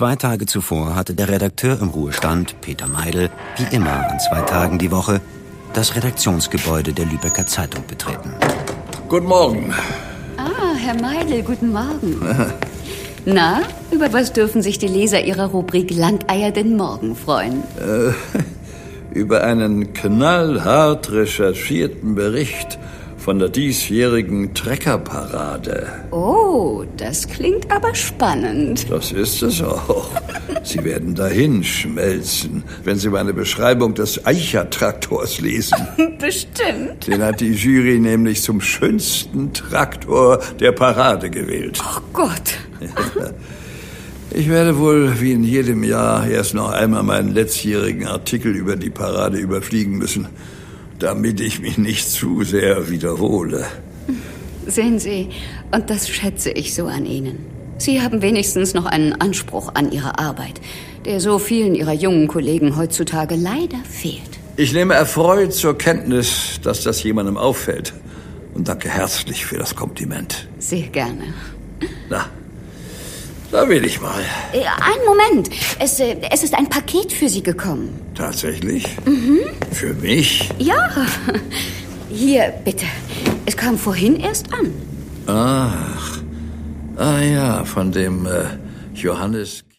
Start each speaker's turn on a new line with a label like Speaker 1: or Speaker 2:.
Speaker 1: 2 Tage zuvor hatte der Redakteur im Ruhestand, Peter Meidl, wie immer an 2 Tagen die Woche, das Redaktionsgebäude der Lübecker Zeitung betreten.
Speaker 2: Guten Morgen.
Speaker 3: Ah, Herr Meidl, guten Morgen. Na, über was dürfen sich die Leser Ihrer Rubrik Landeier denn morgen freuen?
Speaker 2: Über einen knallhart recherchierten Bericht von der diesjährigen Treckerparade.
Speaker 3: Oh, das klingt aber spannend.
Speaker 2: Das ist es auch. Sie werden dahin schmelzen, wenn Sie meine Beschreibung des Eicher-Traktors lesen.
Speaker 3: Bestimmt.
Speaker 2: Den hat die Jury nämlich zum schönsten Traktor der Parade gewählt.
Speaker 3: Oh Gott.
Speaker 2: Ich werde wohl, wie in jedem Jahr, erst noch einmal meinen letztjährigen Artikel über die Parade überfliegen müssen, damit ich mich nicht zu sehr wiederhole.
Speaker 3: Sehen Sie, und das schätze ich so an Ihnen. Sie haben wenigstens noch einen Anspruch an Ihre Arbeit, der so vielen Ihrer jungen Kollegen heutzutage leider fehlt.
Speaker 2: Ich nehme erfreut zur Kenntnis, dass das jemandem auffällt. Und danke herzlich für das Kompliment.
Speaker 3: Sehr gerne.
Speaker 2: Na, da will ich mal.
Speaker 3: Einen Moment. Es ist ein Paket für Sie gekommen.
Speaker 2: Tatsächlich? Für mich?
Speaker 3: Ja. Hier, bitte. Es kam vorhin erst an.
Speaker 2: Ach. Ah ja, von dem Johannes